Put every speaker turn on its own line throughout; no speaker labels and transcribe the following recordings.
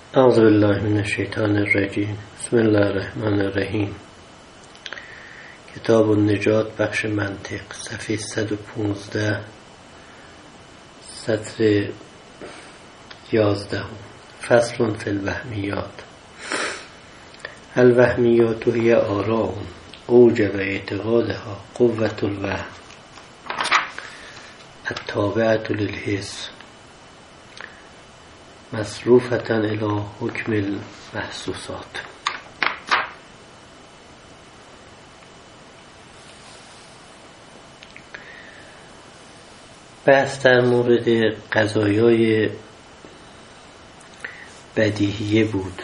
اعوذ بالله من الشیطان الرجیم. بسم الله الرحمن الرحیم. کتاب النجات، بخش منطق، صفحه 115، سطر 11. فصل فی الوهمیات. الوهمیات هی آراء اوجب اعتقادها قوة الوهم التابعة للحس مصروفة الى حکم المحسوسات. بحث در مورد قضایای بدیهیه بود،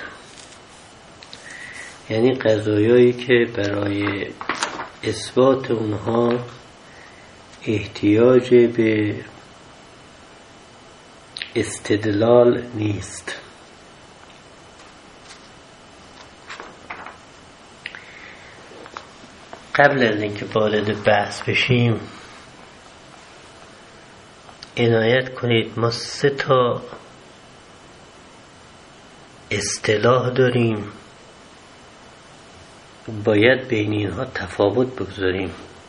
یعنی قضایایی که برای اثبات اونها احتیاج به استدلال نیست. قبل از اینکه وارد بحث بشیم عنایت کنید ما 3 تا اصطلاح داریم، باید بین اینها تفاوت بگذاریم.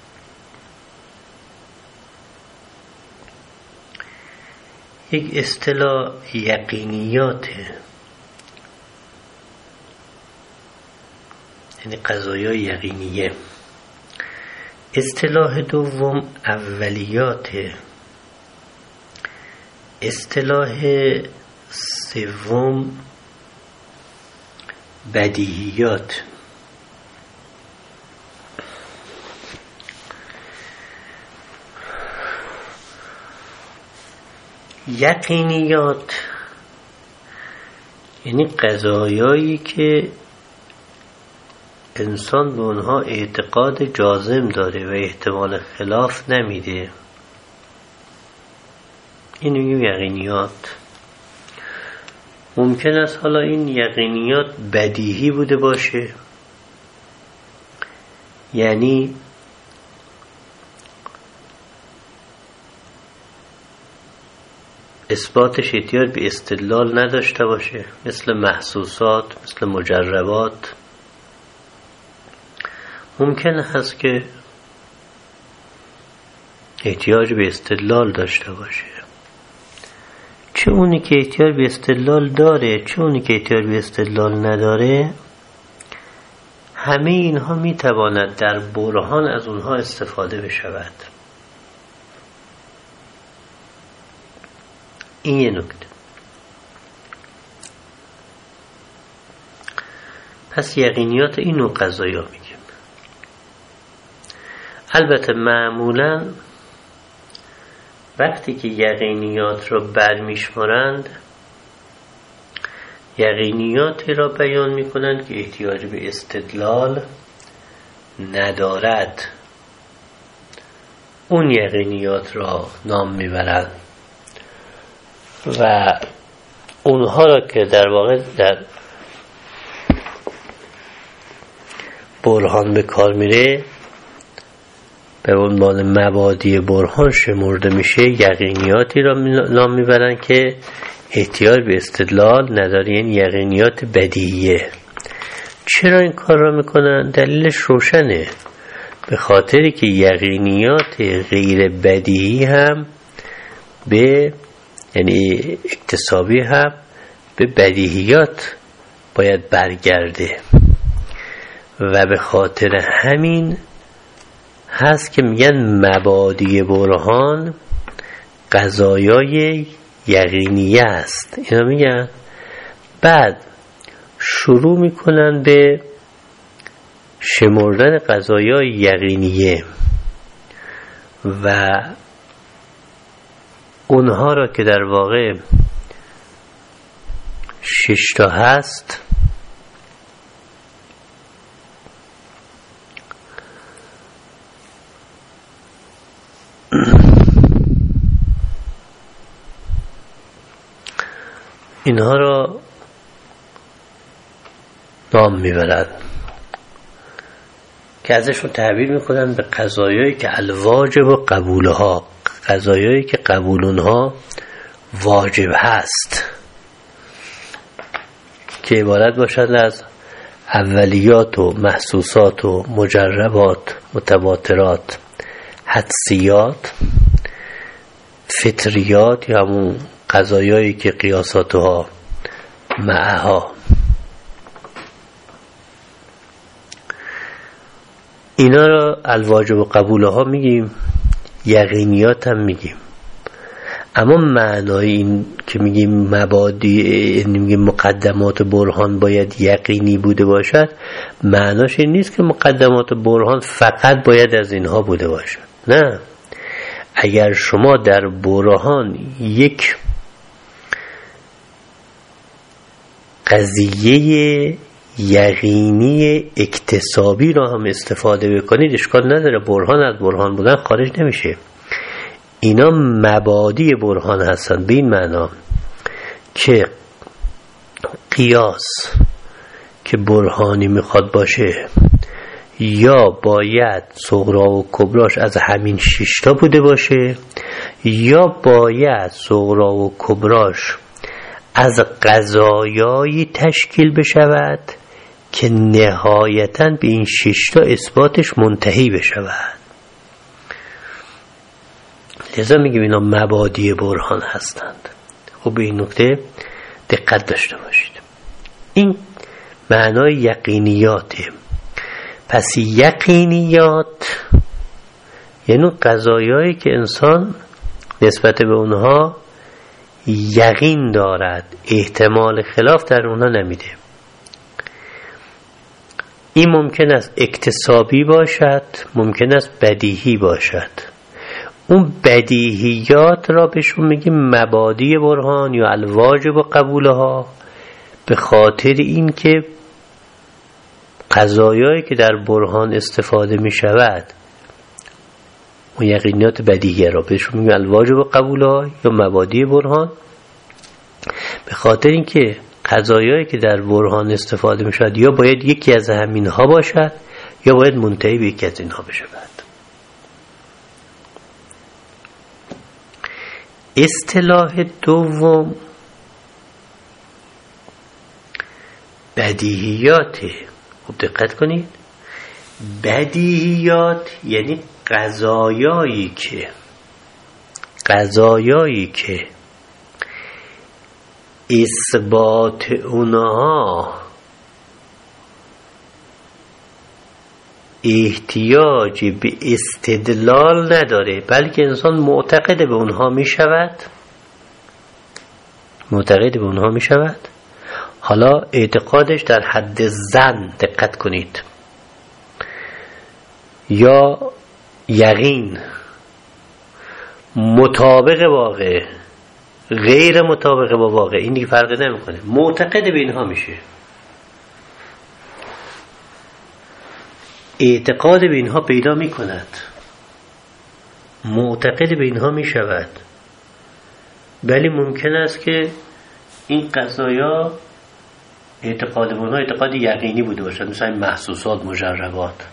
یک اصطلاح یقینیاته، یعنی قضایای یقینیه. اصطلاح دوم اولیاته. اصطلاح سوم بدیهیات. یقینیات یعنی قضایایی که انسان به اونها اعتقاد جازم داره و احتمال خلاف نمیده، این میگیم یقینیات. ممکن است حالا این یقینیات بدیهی بوده باشه، یعنی اثباتش احتیاج به استدلال نداشته باشه، مثل محسوسات، مثل مجربات. ممکن هست که احتیاج به استدلال داشته باشه، چه اونی که احتیاج به استدلال داره چه اونی که احتیاج به استدلال نداره، همه اینها میتواند در برهان از اونها استفاده بشود. این یه نکته. پس یقینیات این نوع قضایا میگیم. البته معمولا وقتی که یقینیات را برمیشمارند، یقینیاتی را بیان میکنند که احتیاج به استدلال ندارد، اون یقینیات را نام میبرند و اونها را که در واقع در برهان به کار میره به عنوان مبادی برهان شمرده میشه، یقینیاتی را نام میبرن که احتیاج به استدلال نداره، یعنی یقینیات بدیهیه. چرا این کار را میکنن؟ دلیلش روشنه، به خاطری که یقینیات غیر بدیهی هم یعنی اکتسابی هم به بدیهیات باید برگرده و به خاطر همین هست که میگن مبادی برهان قضایای یقینیه است. اینا میگن بعد شروع میکنن به شمردن قضایای یقینیه و اونها را که در واقع 6 تا هست اینها را نام میبرند که ازشون تعبیر میکنن به قضایایی که الواجب و قبولها، قضایایی که قبول اونها واجب هست. که عبارت باشد از اولیات و محسوسات و مجربات، متواترات، حدسیات، فطریات یا همون قضایایی که قیاساتها معها، اینا را الواجب و قبولها میگیم، یقینیات هم میگیم. اما معنای این که میگیم مبادی، میگیم مقدمات برهان باید یقینی بوده باشد، معناش این نیست که مقدمات برهان فقط باید از اینها بوده باشد. نه، اگر شما در برهان یک قضیه یقینی اکتسابی را هم استفاده بکنید اشکال نداره، برهان از برهان بودن خارج نمیشه. اینا مبادی برهان هستن، به این معنا که قیاس که برهانی میخواد باشه یا باید صغرا و کبراش از همین 6 تا بوده باشه یا باید صغرا و کبراش از قضایایی تشکیل بشود که نهایتاً به این 6 تا اثباتش منتهی بشود. لذا میگیم اینا مبادی برهان هستند. خب به این نکته دقت داشته باشید. این معنای یقینیاته. پس یقینیات یعنی قضایایی که انسان نسبت به اونها یقین دارد، احتمال خلاف در اونها نمیده. این ممکن است اکتسابی باشد، ممکن است بدیهی باشد. اون بدیهیات را بهشون میگیم مبادی برهان یا الواجب و قبولها، به خاطر این که قضایایی که در برهان استفاده می شود اون یقینیات بدیهی را بهشون میگیم الواجب و قبولها یا مبادی برهان، به خاطر این که قضایایی که در برهان استفاده می شود یا باید یکی از همینها باشد یا باید منتهی به یکی از اینها بشود. اصطلاح دوم بدیهیاته. خوب دقت کنید، بدیهیات یعنی قضایایی که اثبات اونها احتیاج به استدلال نداره، بلکه انسان معتقد به اونها می شود. حالا اعتقادش در حد ظن، دقت کنید، یا یقین، مطابق واقع، غیر مطابق با واقع، این دیگه فرق نمیکنه، معتقد به اینها میشه. اعتقاد به اینها پیدا میکند، معتقد به اینها میشود. ولی ممکن است که این قضایا اعتقاد به اونها اعتقاد یقینی بوده باشد، مثلا محسوسات، مجربات،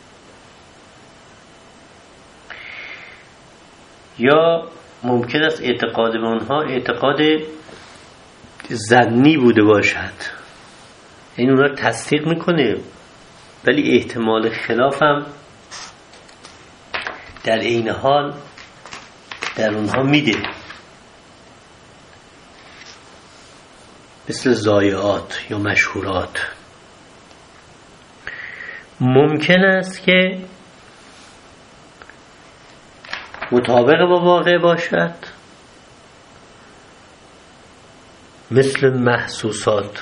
یا ممکن است اعتقاد به اونها اعتقاد ظنی بوده باشد، این اونها رو تصدیق میکنه ولی احتمال خلاف هم در این حال در اونها میده، مثل ضایعات یا مشهورات. ممکن است که مطابق با واقع باشد، مثل محسوسات.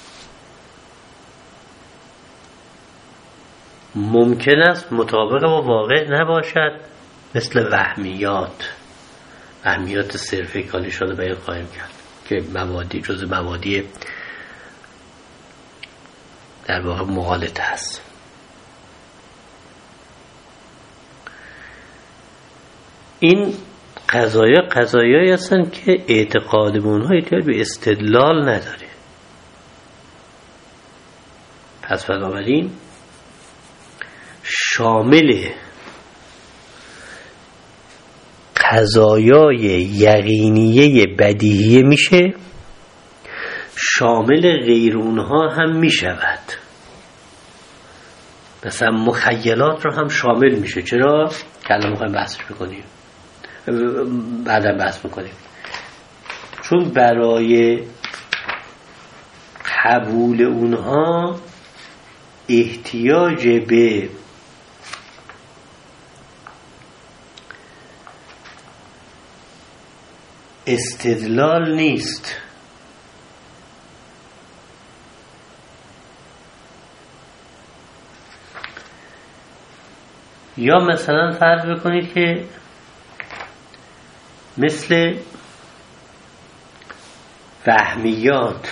ممکن است مطابق با واقع نباشد، مثل وهمیات صرفه که انشاءالله بیان خواهیم کرد که جز مبادی در واقع مغالطه است. این قضایایی هستند که اعتقاد به اونها احتیاج به استدلال نداره. پس بنابراین شامل قضایای یقینیه بدیهیه میشه، شامل غیر اونها هم می شود. مثلا مخیلات رو هم شامل میشه. چرا؟ که الان میخوایم بحثش بکنیم، بعدا بحث میکنیم. چون برای قبول اونها احتیاج به استدلال نیست. یا مثلا فرض بکنید که مثل وهمیات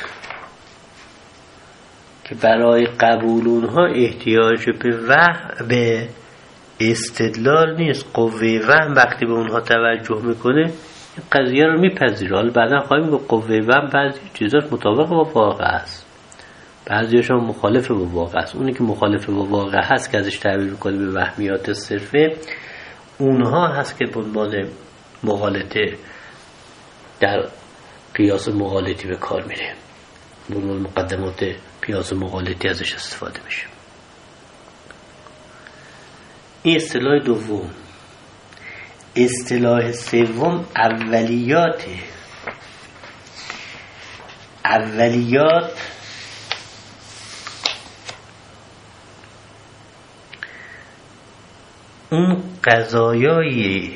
که برای قبول اونها احتیاج به استدلال نیست، قوه وهم وقتی به اونها توجه میکنه این قضیه رو میپذیره. حالا بعدا خواهیم گفت قوه وهم بعضی چیزاش مطابق با واقع است، بعضیش هم مخالف با واقع است. اونی که مخالف با واقع هست که ازش تعبیر میکنه به وهمیات صرفه، اونها هست که به عنوان مغالطه در قیاس مغالطی به کار میره، به عنوان مقدمات قیاس مغالطی ازش استفاده میشه. این اصطلاح دوم. اصطلاح سوم اولیاته. اولیات اون قضایای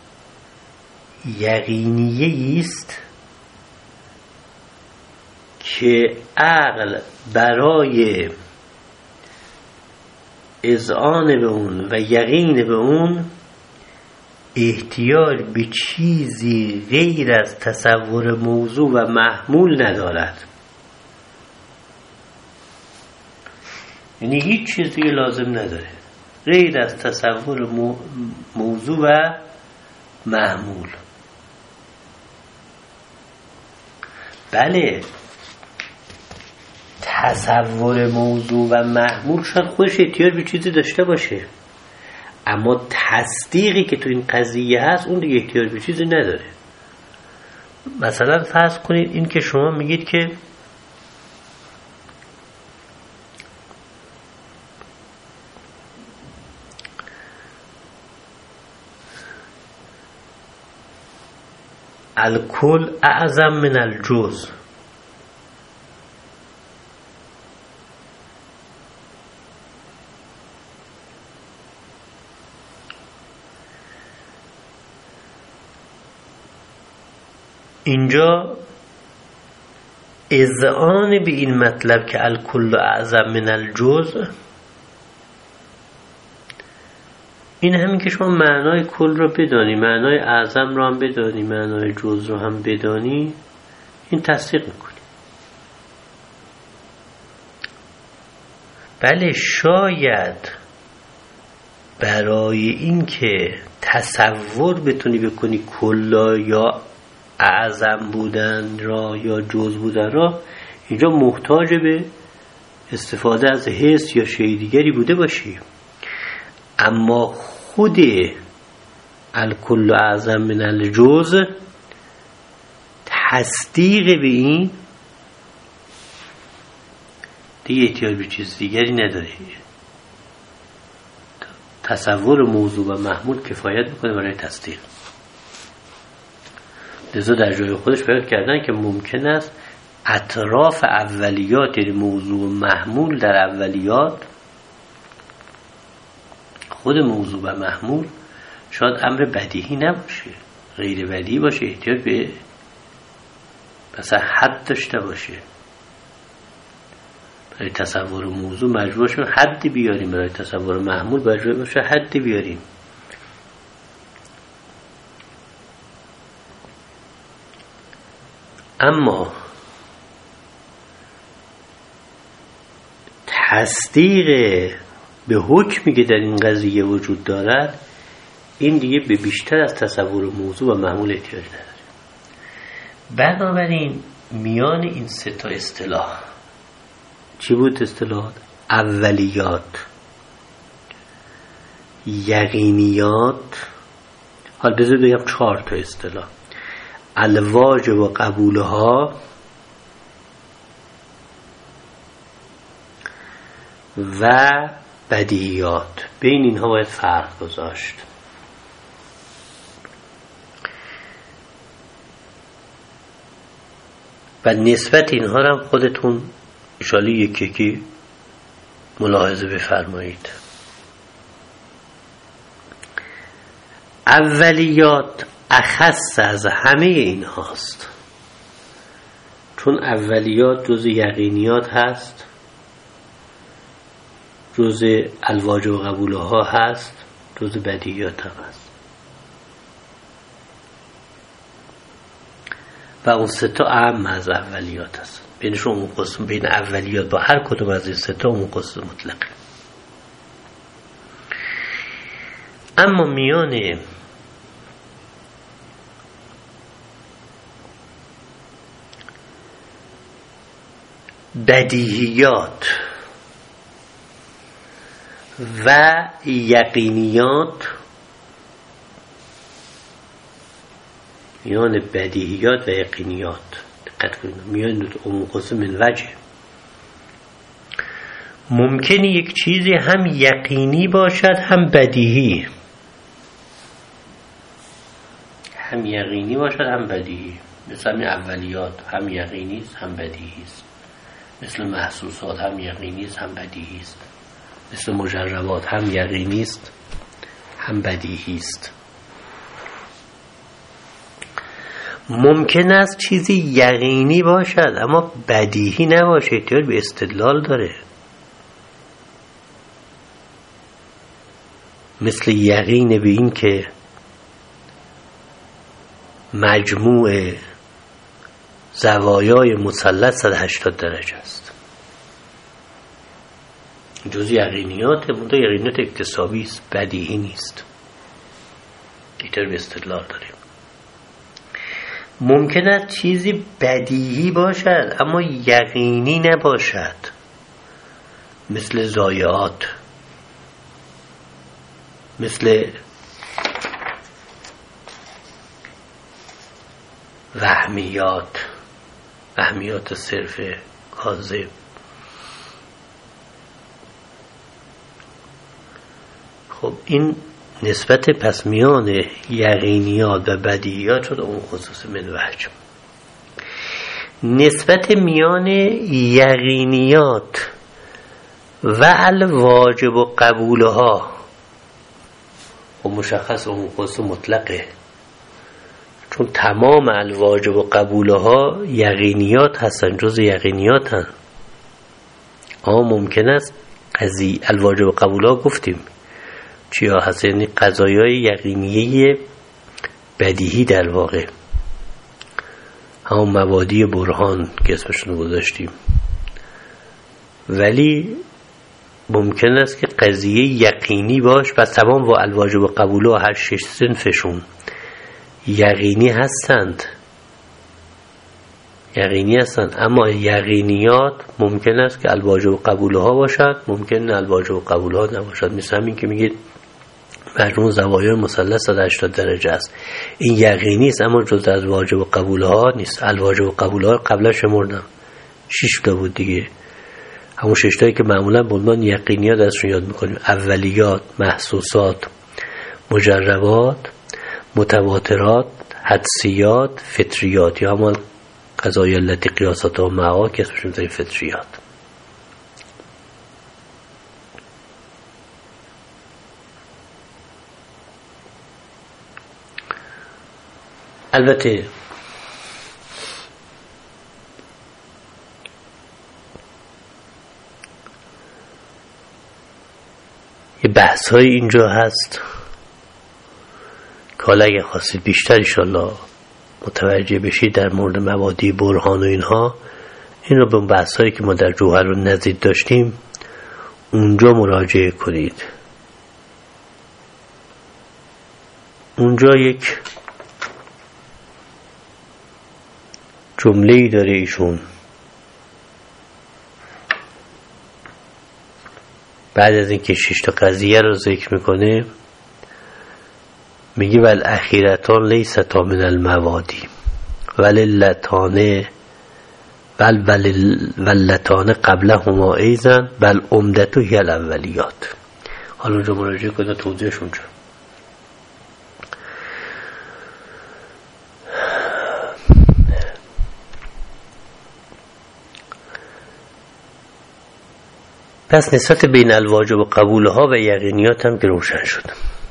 یقینیه است که عقل برای اذعان به اون و یقین به اون احتیاج به چیزی غیر از تصور موضوع و محمول ندارد. یعنی هیچ چیزی لازم نداره غیر از تصور موضوع و محمول. بله، تصور موضوع و محمول شاید خودش احتیاج به چیزی داشته باشه، اما تصدیقی که تو این قضیه هست اون دیگه احتیاج به چیزی نداره. مثلا فرض کنید این که شما میگید که الکل اعظم من الجزء. اینجا اذعان به این مطلب که الکل اعظم من الجزء، این همین که شما معنای کل رو بدانی، معنای اعظم رو هم بدانی، معنای جزء رو هم بدانی، این تصدیق میکنی. بله، شاید برای این که تصور بتونی بکنی کلا یا اعظم بودن را یا جزء بودن را، اینجا محتاج به استفاده از حس یا شیء دیگری بوده باشی. اما خود الکل اعظم من الجزء تصدیق به این دیگه احتیاج به چیز دیگری نداره. تصور موضوع و محمول کفایت میکنه برای تصدیق. لذا در جای خودش بیان کردن که ممکن است اطراف اولیات، یعنی موضوع و محمول در اولیات، خود موضوع و محمول شاید امر بدیهی نباشه، غیر بدیهی باشه، احتیاج به مثلا حد داشته باشه. برای تصور موضوع مجبور شدیم حدی بیاریم، برای تصور محمول مجبور باشه حدی بیاریم. اما تصدیق به حکمی که در این قضیه وجود دارد، این دیگه به بیشتر از تصور موضوع و محمول احتیاج نداره. بنابراین میان این سه تا اصطلاح چی بود؟ اصطلاحات اولیات، یقینیات، حال بذار بگم 4 تا اصطلاح: الواجب و قبولها، و بدیهیات. بین اینها باید فرق گذاشت. و نسبت اینها رو هم خودتون انشاءالله یکی یکی ملاحظه بفرمایید. اولیات اخص از همه این هاست، چون اولیات جز یقینیات هست، جز الواجب و قبولها هست، جز بدیهیات هم هست. و اون سه تا اهم از اولیات هست. بینشون اون قسم، بین اولیات با هر کدوم از این سه تا اون قسم مطلقه. اما میان بدیهیات و یقینیات، میان بدیهیات و یقینیات دقت کنید، میان اون قسم من وجه ممکنه یک چیزی هم یقینی باشد هم بدیهی، هم یقینی باشد هم بدیهی. مثل همین اولیات هم یقینی است هم بدیهی است. مثل محسوسات هم یقینی است هم بدیهی است. مثل مجربات هم یقینی است هم بدیهی است. ممکن است چیزی یقینی باشد اما بدیهی نباشه، احتیاج به استدلال داره. مثل یقین به این که مجموع زوایای مثلث 180 درجه است، جز یقینیات، منتها یقینیات اکتسابی است، بدیهی نیست، احتیاج به استدلال داریم. ممکن است چیزی بدیهی باشد اما یقینی نباشد، مثل ضایعات، مثل وهمیات صرف کاذب. خب این نسبت پس میان یقینیات و بدیهیات شد اون خصوص من وجه. نسبت میان یقینیات و الواجب و قبولها و مشخص اون خصوص مطلقه، چون تمام الواجب و قبولها یقینیات هستن، جز یقینیات هستن. اما ممکن است الواجب و قبولها گفتیم چیا هست، یعنی قضایای یقینیه بدیهی در واقع، همون مبادی برهان که اسمشون گذاشتیم. ولی ممکن است که قضیه یقینی باش، پس تمام و الواجب و قبولها هر 6 صنفشون یقینی هستند، اما یقینیات ممکن است که الواجب و قبولها باشد، ممکن الواجب و قبولها نباشد. مثل همین که میگید مجموع زوایای مثلث 180 درجه است، این یقینی است اما جز از واجب و قبولها نیست. الواجب و قبولها قبلا شمردم 6 تا بود دیگه، همون 6 تایی که معمولا به عنوان یقینیات ازشون یاد میکنیم: اولیات، محسوسات، مجربات، متواترات، حدسیات، فطریات، یا همون قضایای التی قیاسات و معا که اسمشون میذاریم فطریات. البته یه بحث های اینجا هست که حالا اگه خواستید بیشتر انشالله متوجه بشید در مورد مبادی برهان و اینها، این رو به اون بحث هایی که ما در جوهر و نزید داشتیم اونجا مراجعه کنید. اونجا یک جمله‌ای داره ایشون بعد از اینکه 6 تا قضیه رو ذکر میکنه، میگه والاخیرتان لیستا من الموادی وللتان بل ولتان قبلهما ایزن بل عمدته هی الاولیات. حالا اونجا مراجعه کنید توضیحش اونجا. پس نسبت بین الواجب و قبولها و یقینیات هم که روشن شد.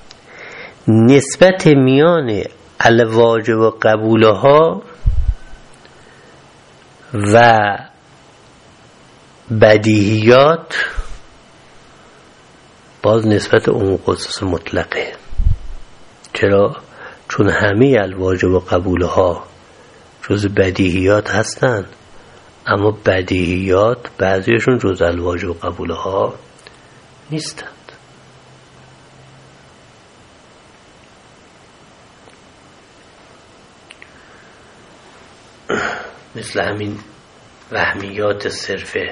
نسبت میان الواجب و قبولها و بدیهیات باز نسبت اون خصوص مطلقه. چرا؟ چون همه الواجب و قبولها جز بدیهیات هستند، اما بدیهیات بعضیشون جز الواجب و قبولها نیستند. مثل همین وهمیات صرفه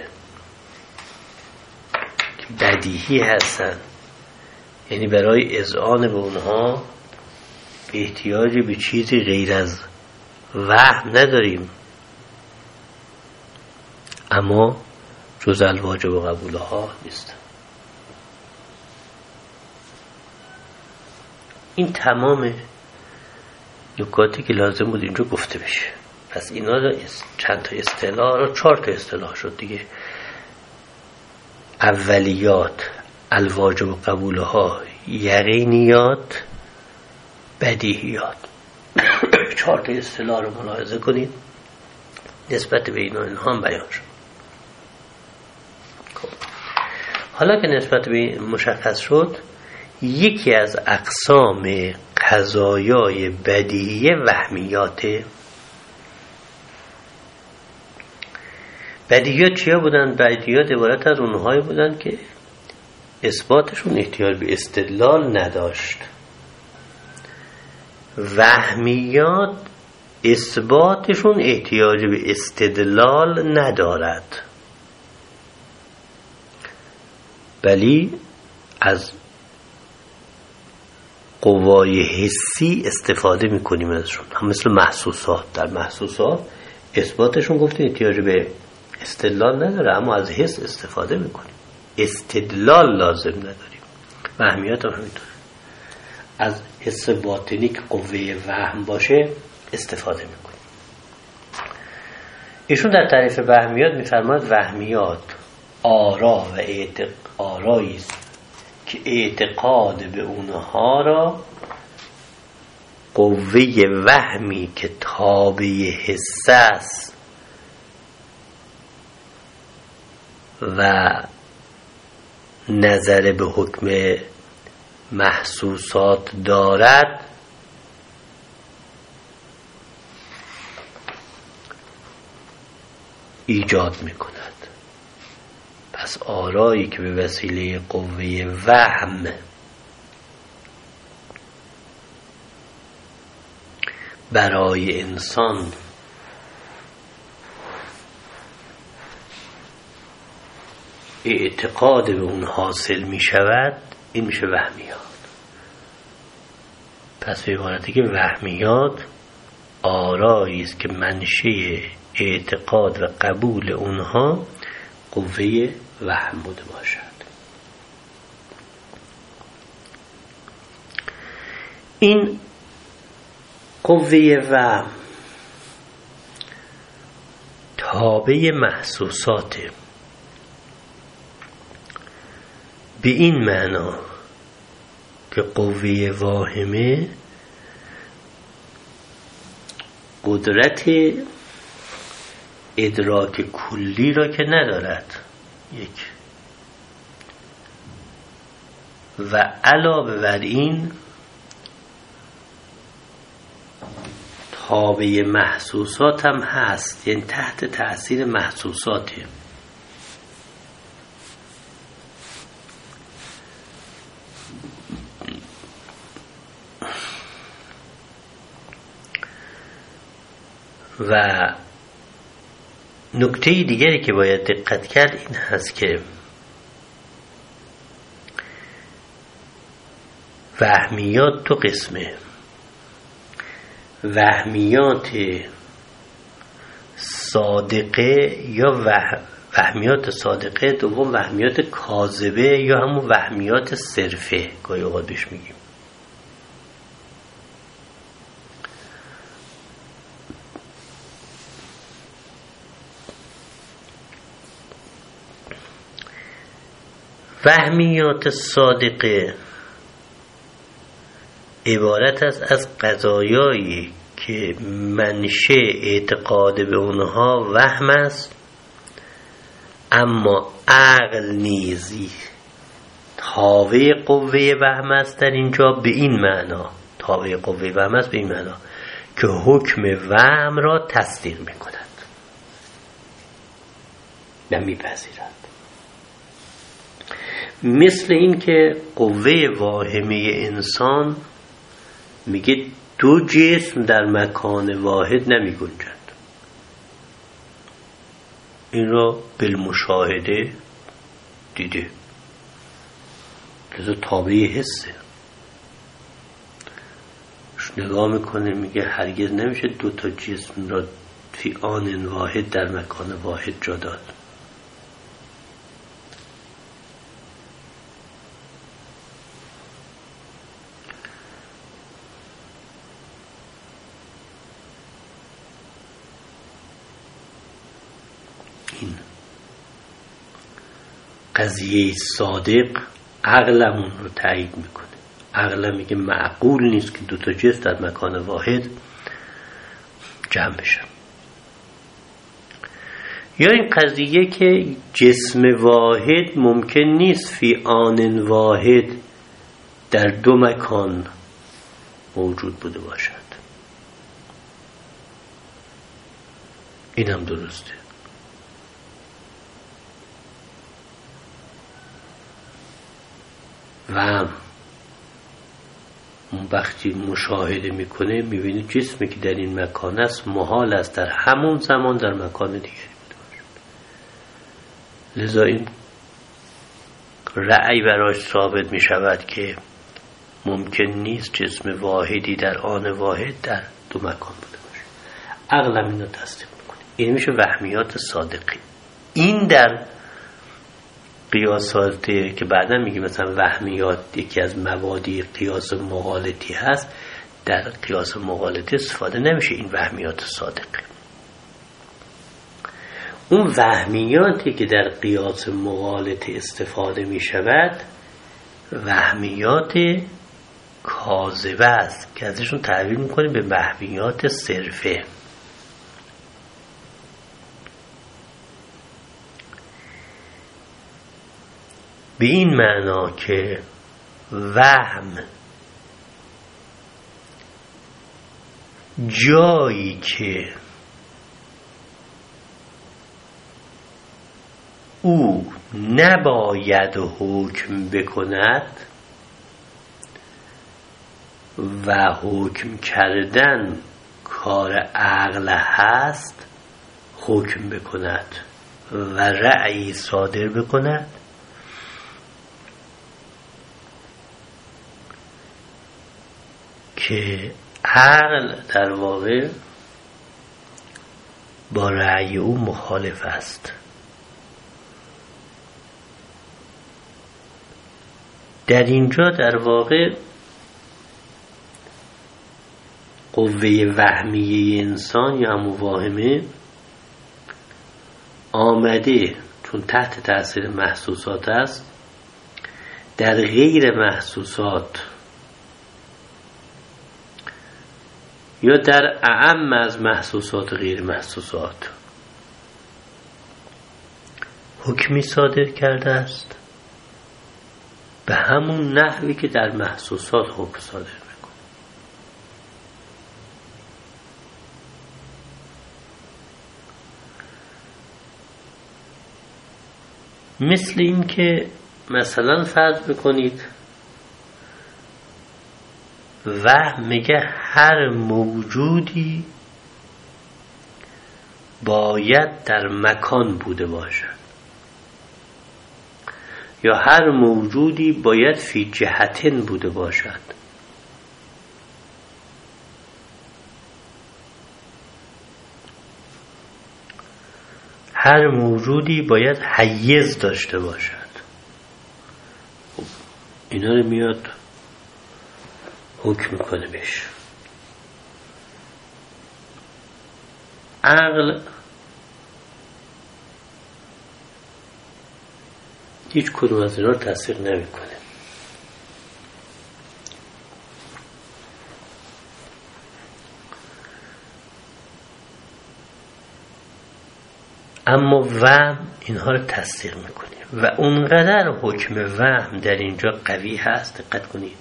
که بدیهی هستند، یعنی برای اذعان به اونها احتیاجی به چیزی غیر از وهم نداریم، اما جز الواجب و قبولها نیست. این تمام نکاتی که لازم بود اینجا گفته بشه. پس اینا رو چند تا اصطلاح رو 4 تا اصطلاح شد دیگه. اولیات، الواجب و قبولها، یقینیات، بدیهیات. 4 تا اصطلاح رو ملاحظه کنید. نسبت به اینا هم بیان شد. خب. حالا که نسبت به این مشخص شد، یکی از اقسام قضایای بدیهی وهمیاته. بدیهیات چیا بودن؟ بدیهیات عبارت از اونهایی بودن که اثباتشون احتیاج به استدلال نداشت. وهمیات اثباتشون احتیاج به استدلال ندارد، ولی از قوای حسی استفاده میکنیم ازشون. هم مثل محسوسات. در محسوسات اثباتشون گفتیم احتیاج به استدلال نداره، اما از حس استفاده میکنیم، استدلال لازم نداریم. وهمیات هم همینطوره، از حس باطنی که قوه وهم باشه استفاده میکنیم. ایشون در تعریف وهمیات میفرماید وهمیات آرا و آرایی است که اعتقاد به اونها را قوه وهمی که تابع حس است و نظر به حکم محسوسات دارد ایجاد میکند. پس آرایی که به وسیله قوه وهم برای انسان اعتقاد به اون حاصل می شود، این میشه وهمیات. پس به عبارتی که وهمیات آرایی است که منشه اعتقاد و قبول اونها قوه وهم بوده باشد. این قوه وهم تابع محسوساته، به این معنا که قوه واهمه قدرت ادراک کلی را که ندارد، یک، و علاوه بر این تابع محسوسات هم هست، یعنی تحت تأثیر محسوساته. و نکته دیگری که باید دقت کرد این هست که وهمیات 2 قسمه. وهمیات صادقه یا وهمیات صادقه، دوم وهمیات کاذبه یا همون وهمیات صرفه گاهی اوقات بهش میگیم. وهمیات صادقه عبارت است از قضایایی که منشأ اعتقاد به اونها وهم است، اما عقل نیزی تابع قوه وهم است. در اینجا به این معنا تابع قوه وهم است، به این معنا که حکم وهم را تصدیق میکند و میپذیرد. مثل این که قوه واهمه انسان میگه دو جسم در مکان واحد نمی گنجد. این را بالمشاهده دیده، لذا تابع حسه. نگاه میکنه میگه هرگز نمیشه دو تا جسم را فی آن واحد در مکان واحد جا داد. این قضیه صادق عقلمون رو تایید میکنه. عقلم میگه معقول نیست که دو تا جسم در مکان واحد جمع بشن. یا این قضیه که جسم واحد ممکن نیست فی آن واحد در دو مکان موجود بوده باشد. این هم درسته. و وقتی مشاهده میکنه میبینه جسمی که در این مکان است محال است در همون زمان در مکان دیگری بوده باشد. لذا این رأی براش ثابت میشود که ممکن نیست جسم واحدی در آن واحد در دو مکان بوده باشد. عقلم اینو تصدیق میکنه. این میشه وهمیات صادقی. این در قیاساتی که بعدا میگیم مثلا وهمیات یکی از مبادی قیاس مغالطی هست، در قیاس مغالطی استفاده نمیشه این وهمیات صادقه. اون وهمیاتی که در قیاس مغالطی استفاده میشود وهمیات کاذبه است که ازشون تعبیر میکنیم به وهمیات صرفه. به این معنا که وهم جایی که او نباید حکم بکند و حکم کردن کار عقل هست حکم بکند و رأی صادر بکند، که عقل در واقع با رأی او مخالف است. در اینجا در واقع قوه وهمیه انسان یا همون واهمه آمده چون تحت تأثیر محسوسات است در غیر محسوسات یا در اعم از محسوسات غیر محسوسات حکمی صادر کرده است به همون نحوی که در محسوسات حکم صادر میکنه. مثل این که مثلا فرض بکنید وهم میگه هر موجودی باید در مکان بوده باشد یا هر موجودی باید فی جهتن بوده باشد. هر موجودی باید حیز داشته باشد. اینا رو میاد حکم میکنه بهش. عقل هیچ کدوم از اینا رو تصدیق نمیکنه. اما وهم اینها رو تصدیق میکنه و اونقدر حکم وهم در اینجا قوی هست، دقت کنید،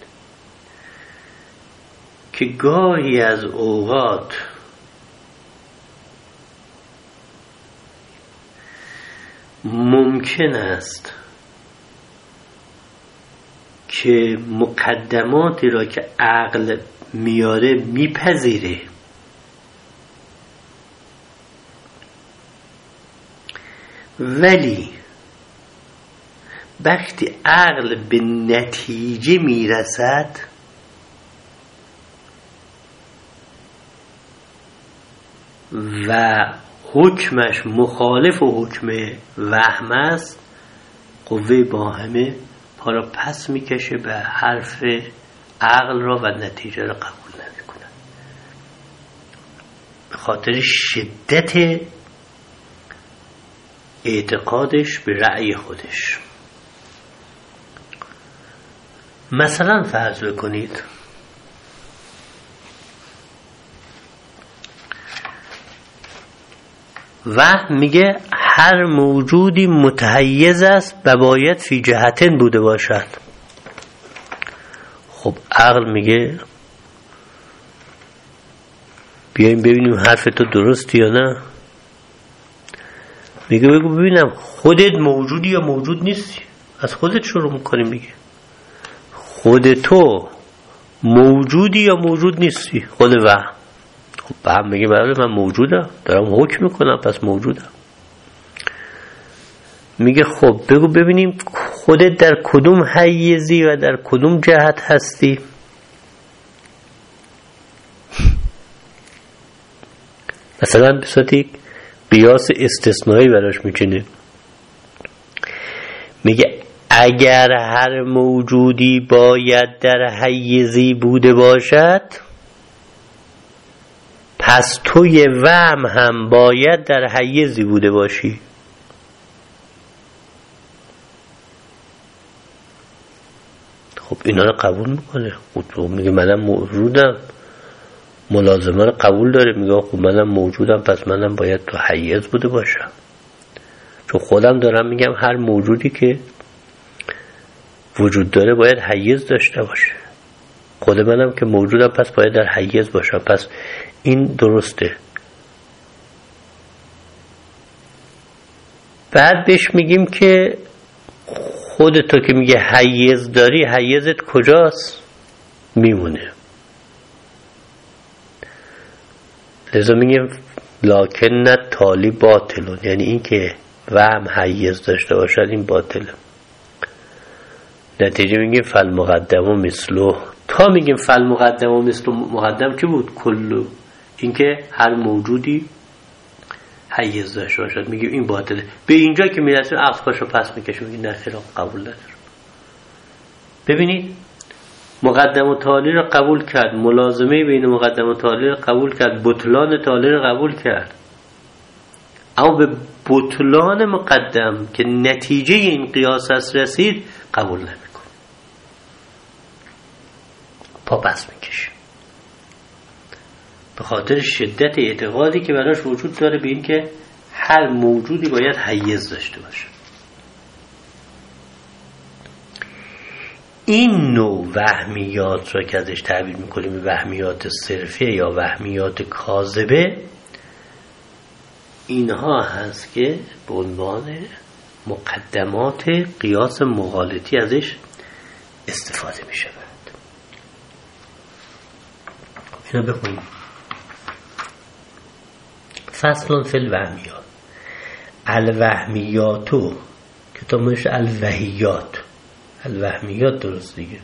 که گاهی از اوقات ممکن است که مقدماتی را که عقل میاره میپذیره، ولی وقتی عقل به نتیجه میرسد و حکمش مخالف و حکم وهم است، قوه باهمه پا را پس میکشه به حرف عقل را و نتیجه را قبول نمیکنه، به خاطر شدت اعتقادش به رأی خودش. مثلا فرض بکنید وهم میگه هر موجودی متحیز است و باید فی جهتن بوده باشد. خب عقل میگه بیاییم ببینیم حرف تو درست یا نه. میگه بگو ببینم خودت موجودی یا موجود نیستی. از خودت شروع میکنیم. میگه خود تو موجودی یا موجود نیستی. خود وهم. خب وهم میگه بله من موجودم، دارم حکم میکنم، پس موجودم. میگه خب بگو ببینیم خودت در کدوم حیزی و در کدوم جهت هستی. مثلا به صورت یک قیاس استثنایی براش میچینه. میگه اگر هر موجودی باید در حیزی بوده باشد، پس توی وهم هم باید در حیزی بوده باشی. خب اینا رو قبول میکنه. میگه منم موجودم، ملازمه رو قبول داره. میگه خب منم موجودم، پس منم باید تو حیز بوده باشم، چون خودم دارم میگم هر موجودی که وجود داره باید حیز داشته باشه. خود منم که موجودم، پس باید در حیز باشم، پس این درسته. بعد بهش میگیم که خودتو که میگه حیز داری، حیزت کجاست؟ میمونه. لذا میگیم لکن تالی باطلون، یعنی این که وهم حیز داشته باشد این باطله. نتیجه میگیم فالمقدم مثله. تا میگیم فالمقدم مثله، مقدم چی بود؟ کلو، این که هر موجودی حیز داشته باشد. میگیم این باطله. به اینجا که میرسیم عقل پاشو پس میکشه، میگیم نه خیلی قبول ندارم. ببینید مقدم و تالی رو قبول کرد، ملازمه بین مقدم و تالی رو قبول کرد، بطلان تالی رو قبول کرد، اما به بطلان مقدم که نتیجه این قیاس است رسید قبول نمیکنه، پا پس میکشه، به خاطر شدت اعتقادی که براش وجود داره به این که هر موجودی باید حیز داشته باشه. این نوع وهمیات را که ازش تعبیر میکنیم وهمیات صرفه یا وهمیات کاذبه، اینها هست که به عنوان مقدمات قیاس مغالطی ازش استفاده میشه. اینو بخونیم. فصل فی الوهمیات. الوهمیاتو کتاب نوشته الوهیات، الوهمیات درست دیگه.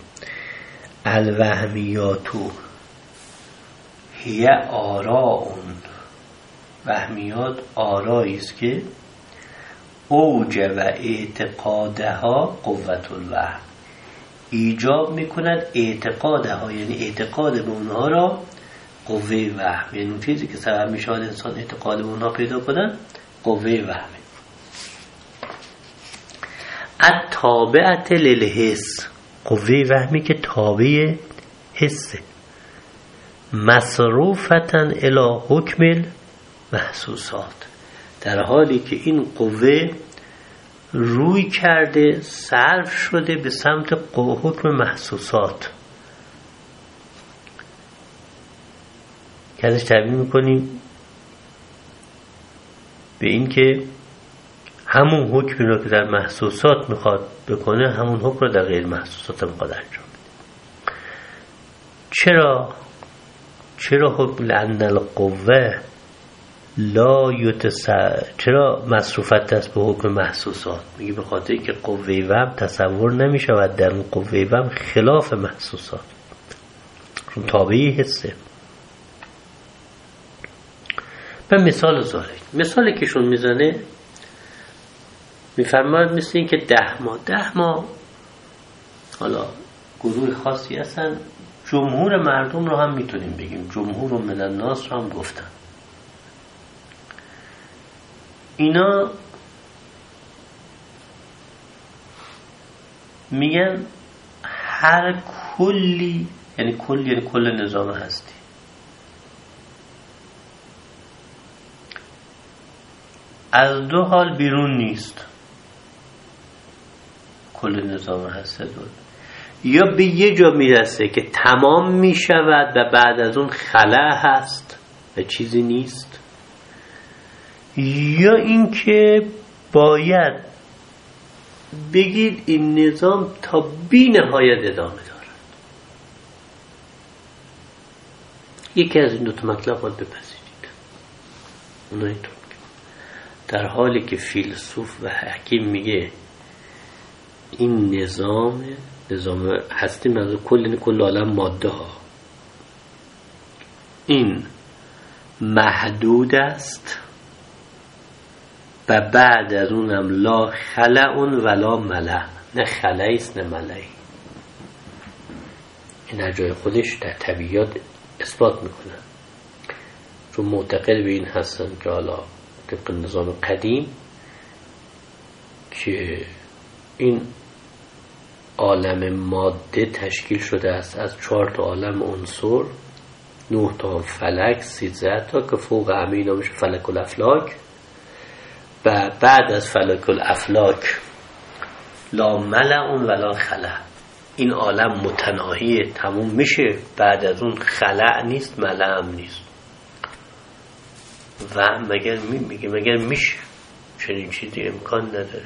الوهمیاتو هی آراء، وهمیات آرایی است که اوجب اعتقادها قوت الوهم، ایجاب میکند اعتقادها، یعنی اعتقاد به اونها را قوه وهم، یعنی اون چیزی که سبب میشود انسان اعتقاد به اونها پیدا کنن قوه وهمه. التابعه للحس، قوه وهمی که تابع حسه. مصروفتا الی حکم محسوسات، در حالی که این قوه روی کرده صرف شده به سمت حکم محسوسات. که ازش تعبیر میکنیم به این که همون حکمی رو که در محسوسات میخواد بکنه همون حکم رو در غیر محسوسات میخواد انجام بده. چرا حکم لأن القوه چرا مصروفت است به حکم محسوسات؟ میگه به خاطر که قوه وهم تصور نمیشود در اون قوه وهم خلاف محسوسات، چون تابعی حسه. به مثال ظاهر، مثالی که شون میزنه میفرماید مثل این که 10 ماه حالا گروه خاصی هستن، جمهور مردم رو هم میتونیم بگیم، جمهور من الناس رو هم گفتن، اینا میگن هر کلی، یعنی کل نظام هستی، از 2 حال بیرون نیست. کل نظام هستی یا به یه جا میرسه که تمام میشود و بعد از اون خلا هست و چیزی نیست، یا اینکه باید بگید این نظام تا بی نهایت ادامه دارد. یکی از این 2 مطلب باید بپذیرید. اونایی تو در حالی که فیلسوف و حکیم میگه این نظام هستی، منظور کل عالم ماده ها، این محدود است و بعد از اونم لا خلع ولا ملع، نه خلعی است نه ملعی. این از جای خودش در طبیعیات اثبات میکنن، چون معتقد به این هستن که حالا طبق نظام قدیم که این عالم ماده تشکیل شده است از 4 عالم عنصر، 9 فلک، 13 که فوق همه اینا میشه فلک الافلاک، و بعد از فلک الافلاک لا ملع ولا خلع، این عالم متناهی تموم میشه، بعد از اون خلع نیست ملع هم نیست. و مگر میشه چنین چیزی امکان نداره.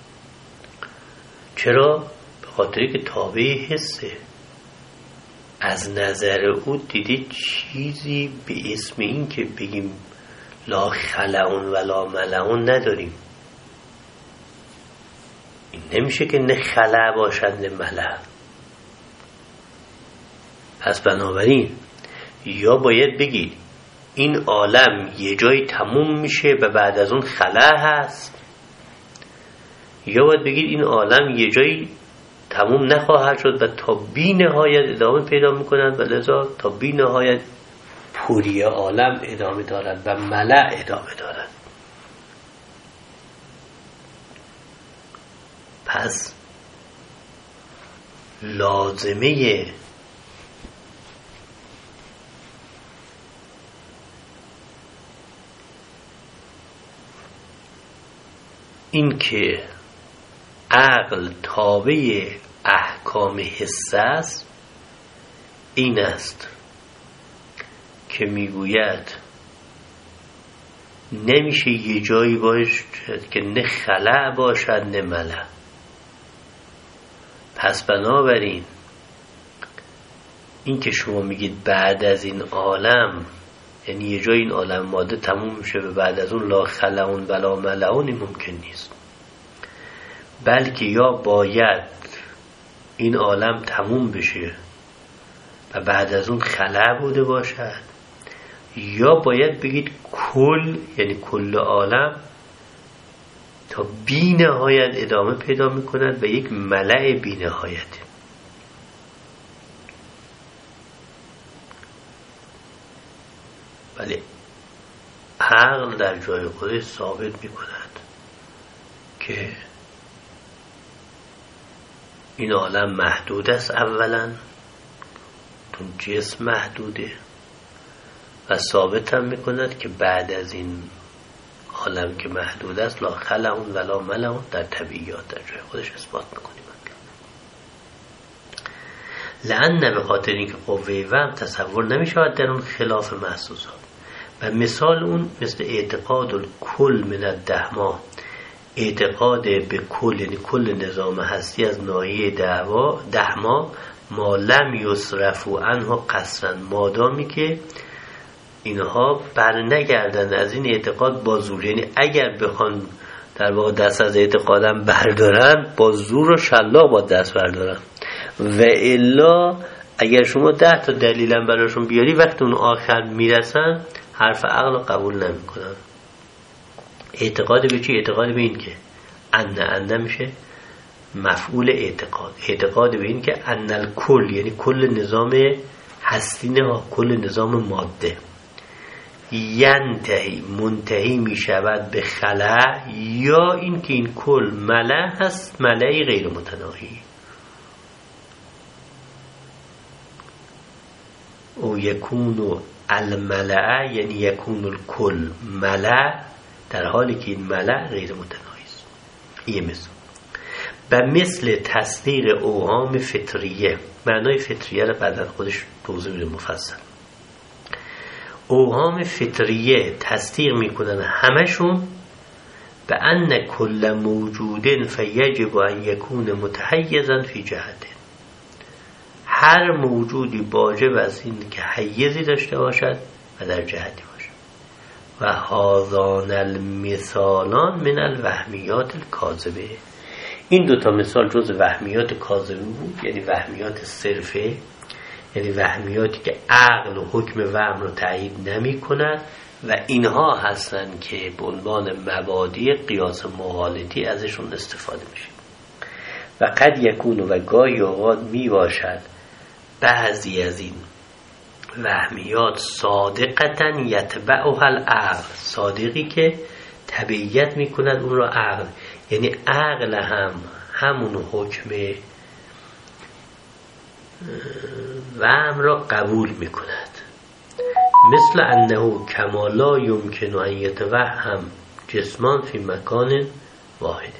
چرا؟ به خاطر که تابع حسه. از نظر او دیدید چیزی به اسم این که بگیم لا خلعون ولا ملعون نداریم. این نمیشه که نه خلع باشد نه ملع. پس بنابراین یا باید بگید این عالم یه جایی تموم میشه و بعد از اون خلع هست، یا باید بگید این عالم یه جایی تموم نخواهد شد و تا بی نهایت ادامه پیدا میکنند و لذا تا بی نهایت پوری عالم ادامه دارد و ملع ادامه دارد. پس لازمه این که عقل تابع احکام حس است این است که میگوید نمیشه یه جایی باشد که نه خلع باشد نه ملع. پس بنابراین این که شما میگید بعد از این عالم، یعنی یه جای این عالم ماده تموم میشه و بعد از اون لا خلعون ولا ملعون، ممکن نیست. بلکه یا باید این عالم تموم بشه و بعد از اون خلع بوده باشد، یا باید بگید کل، یعنی کل عالم تا بی نهایت ادامه پیدا میکند و یک ملأ بی نهایت. ولی عقل در جای خودش ثابت میکند که این عالم محدود است، اولا چون جسم محدوده، و ثابت هم میکند که بعد از این عالم که محدود است لا خلعون ولا ملعون در طبیعیات در جای خودش اثبات میکنیم. لأن به خاطر اینکه قوه وهم تصور نمیشود در اون خلاف محسوسات، و مثال اون مثل اعتقاد الکل من الدهما، اعتقاد به کل یعنی کل نظام هستی از ناحیه دهما ما لم یصرفوا عنه قصرا، مادامی که اینها بر نگردن از این اعتقاد با زور، یعنی اگر بخوان در واقع دست از اعتقادم بردارن با زور و شلاق با دست بردارن، و الا اگر شما 10 تا دلیلم براشون بیاری وقتی اون آخر میرسن حرف عقل رو قبول نمی کنن. اعتقاد به چی؟ اعتقاد به این که ان میشه مفعول اعتقاد، اعتقاد به این که ان الکل یعنی کل نظام هستی نه کل نظام ماده ینتهی منتهی می شود به خلأ، یا این که این کل ملأ هست، ملأی غیر متناهی، او یکون الملأ یعنی یکون الکل ملأ، در حالی که این ملأ غیر متناهی است. یه مثال و مثل تصدیق اوهام فطریه، معنای فطریه رو بعدا خودش توضیح میده مفصل. اوهام فطریه تصدیق میکنن همشون به ان کل موجود فیجب ان یکون متحیزا فی جهته، هر موجودی واجب از این که حیزی داشته باشد و در جهتی باشد. و هذان المثالان من الوهمیات الکاذبه، این دوتا مثال جز وهمیات کاذبه بود، یعنی وهمیات صرفه، یعنی وهمیاتی که عقل و حکم وهم رو تایید نمی کند و اینها هستن که به عنوان مبادی قیاس مغالطی ازشون استفاده میشه. و قد یکون و گاهی اوقات می باشد بعضی از این وهمیات صادقتن یتبعها العقل، صادقی که تبعیت می کند اون رو عقل، یعنی عقل هم همون حکم وهم را قبول می کند. مثل انه کما لا یمکن ان یتوهم جسمان فی مکان واحد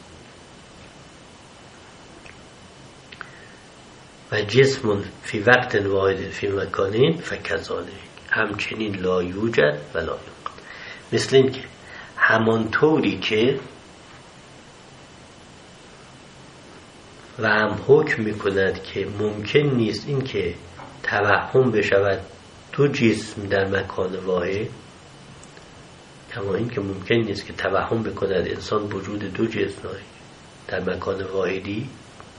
و جسم فی وقت واحد فی مکانین فکذالک، همچنین لا یوجد و لا یوجد. مثل این که همانطوری که و هم حکم میکند که ممکن نیست این که توهم بشود دو جسم در مکان واحد، کما این که ممکن نیست که توهم بکند انسان وجود دو جسم در مکان واحدی،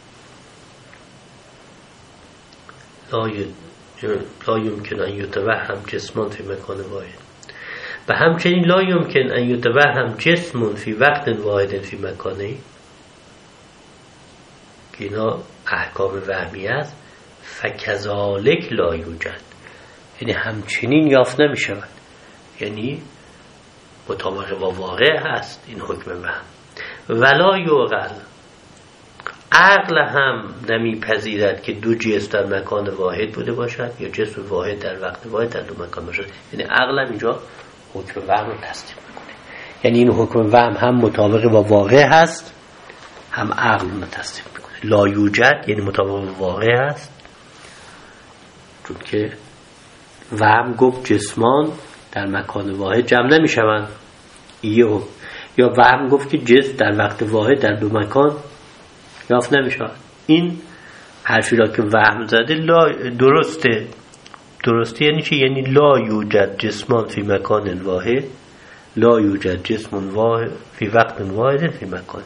لا یمکن ان یتوهم جسمان فی مکان واحد و همچنین لا یمکن ان یتوهم جسم فی وقت واحد فی مکانی، که اینا احکام وهمی است. فکذالک لا یوجد، یعنی همچنین یافت نمی شود، یعنی مطابق با واقع هست این حکم وهم. ولا یعقل، عقل هم نمیپذیرد که دو جسم در مکان واحد بوده باشد یا جسم واحد در وقت واحد در دو مکان باشد، یعنی عقل هم اینجا حکم وهم رو تصدیق میکنه، یعنی این حکم وهم هم مطابق با واقع هست هم عقل رو تصدیق میکنه. لا یوجد یعنی مطابق با واقع هست، چون که وهم گفت جسمان در مکان واحد جمع نمیشوند، یا وهم گفت که جسم در وقت واحد در دو مکان یافت نمیشود. این حرفی را که وهم زده درسته یعنی چی؟ یعنی لا یوجد جسمان فی مکان واحد، لا یوجد جسم واحد فی وقت واحد فی مکانی.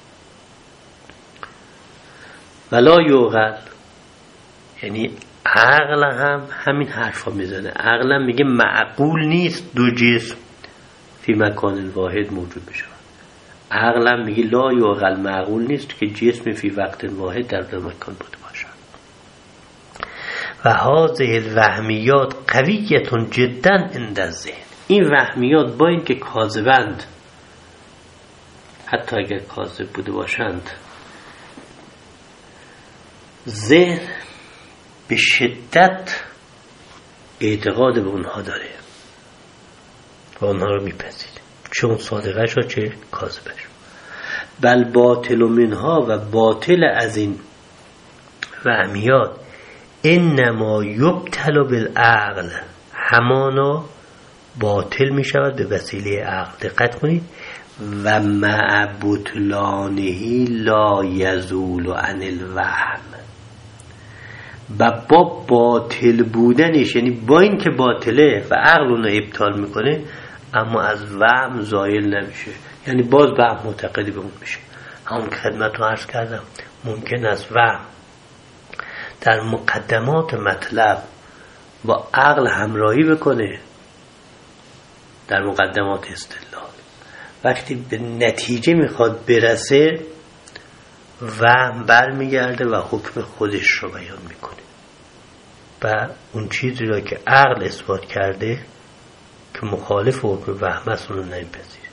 ولا یعقل یعنی عقل هم همین حرفا میزنه، عقل هم میگه معقول نیست دو جسم فی مکان واحد موجود بشود، عقلم میگه لا یعقل، معقول نیست که جسم فی وقت واحد در دو مکان بوده باشد. و هذه الوهمیات قویة جدا عند الذهن، این وهمیات با اینکه کاذبند، حتی اگر کاذب بوده باشند، ذهن به شدت اعتقاد به اونها داره و اونها رو میپذیره، چون صادقش ها چه کاذبش. بل باطل منها، و باطل از این وهمیات انما یبتل بالعقل، همانا باطل می شود به وسیله عقل. دقت کنید، و مع بطلانه لا یزول عن الوهم، و با باطل بودنش، یعنی با این که باطله و عقل اونو ابطال میکنه، اما از وهم زایل نمیشه، یعنی باز وهم معتقدی به اون میشه. همون که خدمت رو عرض کردم، ممکن است وهم در مقدمات مطلب با عقل همراهی بکنه، در مقدمات استدلال، وقتی به نتیجه میخواد برسه وهم برمیگرده و حکم خودش رو بیان میکنه و اون چیزی را که عقل اثبات کرده که مخالف حکم وهم است رو نمیپذیره.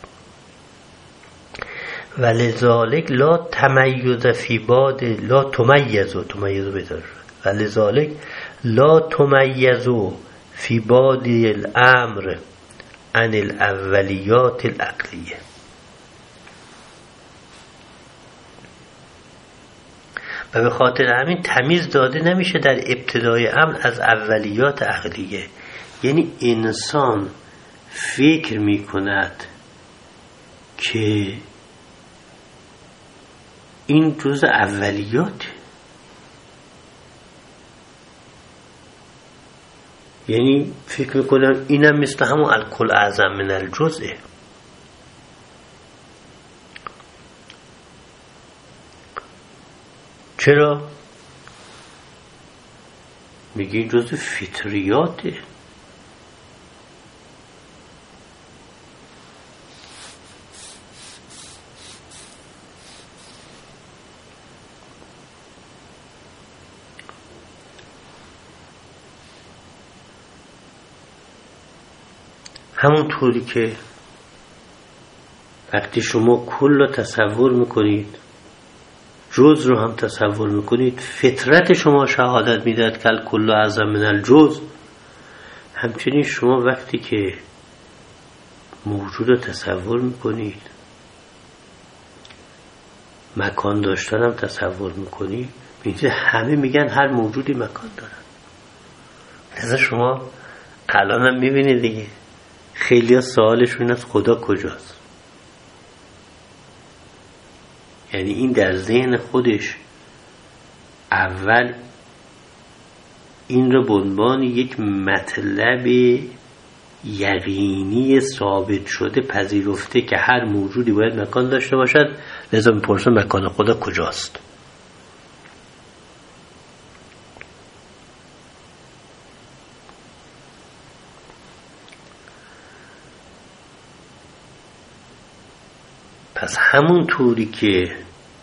ولذالک لا تمیز فی باد، لا تمیز بدار، ولذالک لا تمیز فی باد الامر عن الاولیات العقلیه. و به خاطر همین تمیز داده نمیشه در ابتدای امر از اولیات عقلیه. یعنی انسان فکر میکند که این جز اولیات، یعنی فکر میکنم اینم مثل همون الکل اعظم من الجزء. چرا؟ میگه این جز فطریاته. همون طوری که وقتی شما کل رو تصور میکنید، جز رو هم تصور میکنید، فطرت شما شهادت میدهد که الکل اعظم من الجز. همچنین شما وقتی که موجود رو تصور میکنید، مکان داشتن هم تصور میکنید، همه میگن هر موجودی مکان دارن. لذا شما الان هم میبینید دیگه، خیلی ها سوالشون از خدا کجاست. یعنی این در ذهن خودش اول این رو به عنوان یک مطلب یقینی ثابت شده پذیرفته که هر موجودی باید مکان داشته باشد، لذا میپرسه مکان خدا کجاست. پس همون طوری که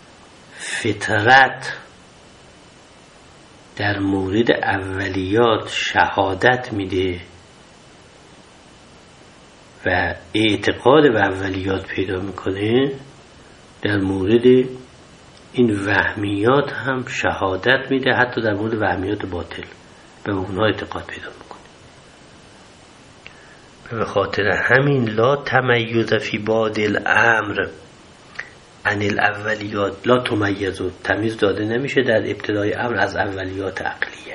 فطرت در مورد اولیات شهادت میده و اعتقاد به اولیات پیدا میکنه، در مورد این وهمیات هم شهادت میده، حتی در مورد وهمیات باطل به اونها اعتقاد پیدا میکنه. به خاطر همین لا تمیز فی باد الامر عن الاولیات، لا تمیز، تمیز داده نمیشه در ابتدای امر از اولیات عقلیه.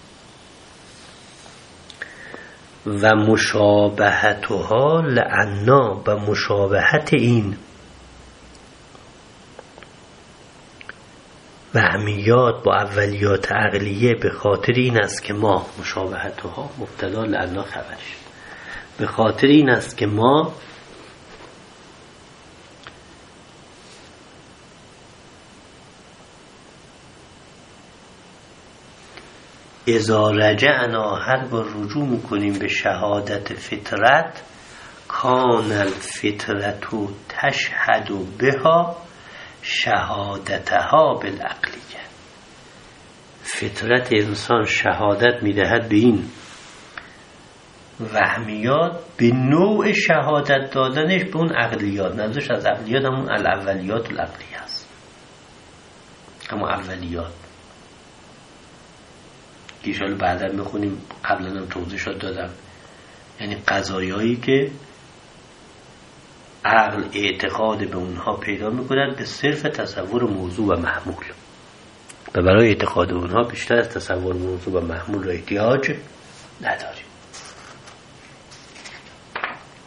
و مشابهتها لعنا، و مشابهت این وهمیات با اولیات عقلیه به خاطر این است که ما مشابهتها مبتدا لعنا خبرش، به خاطر این است که ما اذا رجعنا، هر بار رجوع میکنیم به شهادت فطرت، کان الفطرت تشهد بها شهادتها بالعقلیه. فطرت انسان شهادت میدهد به این وهمیات به نوع شهادت دادنش به اون عقلیات. نظرش از عقلیات همون الاولیات العقلیه است، همون اولیات که ایشالا بعدا میخونیم، قبلا هم توضیحات دادم. یعنی قضایایی که عقل اعتقاد به اونها پیدا میکند به صرف تصور موضوع و محمول، و برای اعتقاد اونها بیشتر از تصور موضوع و محمول را احتیاج نداریم.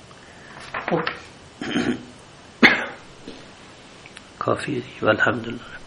خب کافیه دیگه. الحمدلله.